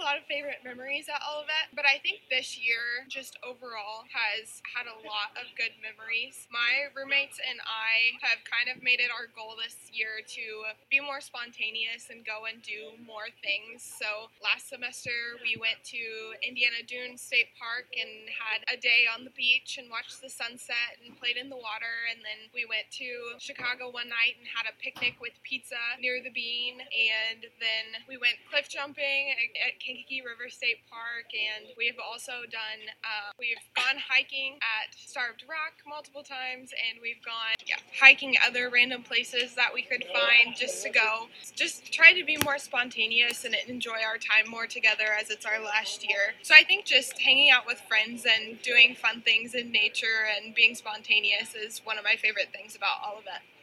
a lot of favorite memories at Olivet, but I think this year just overall has had a lot of good memories. My roommates and I have kind of made it our goal this year to be more spontaneous and go and do more things. So last semester we went to Indiana Dunes State Park and had a day on the beach and watched the sunset and played in the water, and then we went to Chicago one night and had a picnic with pizza near the Bean, and then we went cliff jumping at Kankakee River State Park, and we've also done, we've gone hiking at Starved Rock multiple times, and we've gone hiking other random places that we could find just to go. Just try to be more spontaneous and enjoy our time more together as it's our last year. So I think just hanging out with friends and doing fun things in nature and being spontaneous is one of my favorite things about all of it.